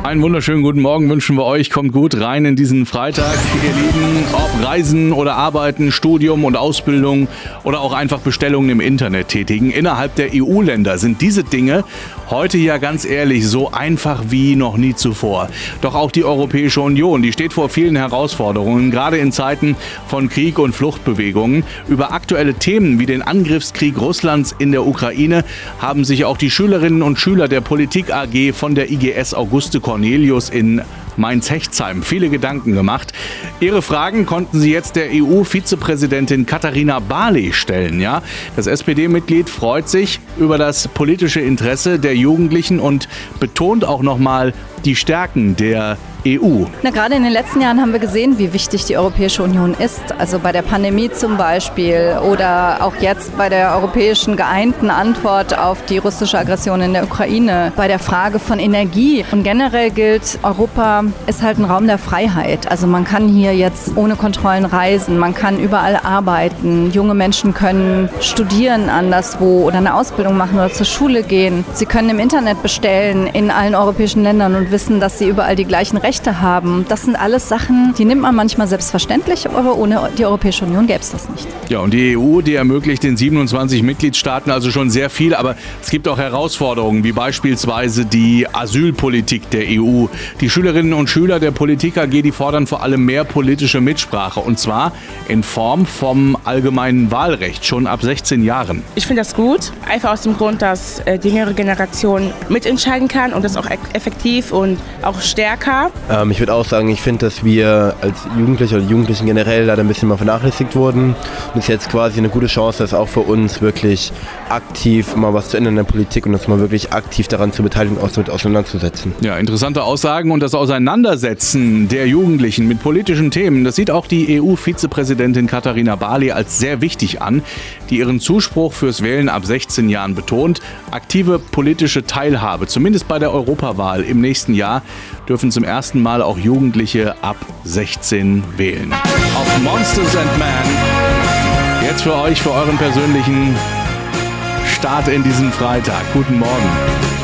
Einen wunderschönen guten Morgen wünschen wir euch. Kommt gut rein in diesen Freitag, ihr Lieben. Ob Reisen oder Arbeiten, Studium und Ausbildung oder auch einfach Bestellungen im Internet tätigen. Innerhalb der EU-Länder sind diese Dinge heute ja ganz ehrlich so einfach wie noch nie zuvor. Doch auch die Europäische Union, die steht vor vielen Herausforderungen, gerade in Zeiten von Krieg und Fluchtbewegungen. Über aktuelle Themen wie den Angriffskrieg Russlands in der Ukraine haben sich auch die Schülerinnen und Schüler der Politik AG von der IGS Auguste Cornelius in Mainz-Hechtsheim viele Gedanken gemacht. Ihre Fragen konnten Sie jetzt der EU-Vizepräsidentin Katharina Barley stellen. Ja? Das SPD-Mitglied freut sich über das politische Interesse der Jugendlichen und betont auch nochmal die Stärken der EU. Gerade in den letzten Jahren haben wir gesehen, wie wichtig die Europäische Union ist. Also bei der Pandemie zum Beispiel oder auch jetzt bei der europäischen geeinten Antwort auf die russische Aggression in der Ukraine, bei der Frage von Energie. Und generell gilt, Europa ist halt ein Raum der Freiheit. Also man kann hier jetzt ohne Kontrollen reisen, man kann überall arbeiten. Junge Menschen können studieren anderswo oder eine Ausbildung machen oder zur Schule gehen. Sie können im Internet bestellen in allen europäischen Ländern und wissen, dass sie überall die gleichen Rechte haben. Das sind alles Sachen, die nimmt man manchmal selbstverständlich, aber ohne die Europäische Union gäbe es das nicht. Ja, und die EU, die ermöglicht den 27 Mitgliedstaaten also schon sehr viel, aber es gibt auch Herausforderungen, wie beispielsweise die Asylpolitik der EU. Die Schülerinnen und Schüler der Politik AG, die fordern vor allem mehr politische Mitsprache, und zwar in Form vom allgemeinen Wahlrecht, schon ab 16 Jahren. Ich finde das gut, einfach aus dem Grund, dass die jüngere Generation mitentscheiden kann und das auch effektiv und auch stärker. Ich würde auch sagen, ich finde, dass wir als Jugendliche oder Jugendlichen generell leider ein bisschen mal vernachlässigt wurden. Und es ist jetzt quasi eine gute Chance, dass auch für uns wirklich aktiv mal was zu ändern in der Politik und uns mal wirklich aktiv daran zu beteiligen und damit auseinanderzusetzen. Ja, interessante Aussagen, und das Auseinandersetzen der Jugendlichen mit politischen Themen, das sieht auch die EU-Vizepräsidentin Katharina Barley als sehr wichtig an, die ihren Zuspruch fürs Wählen ab 16 Jahren betont. Aktive politische Teilhabe, zumindest bei der Europawahl im nächsten Jahr, dürfen zum ersten Mal auch Jugendliche ab 16 wählen. Auf Monsters and Men. Jetzt für euch, für euren persönlichen Start in diesen Freitag. Guten Morgen.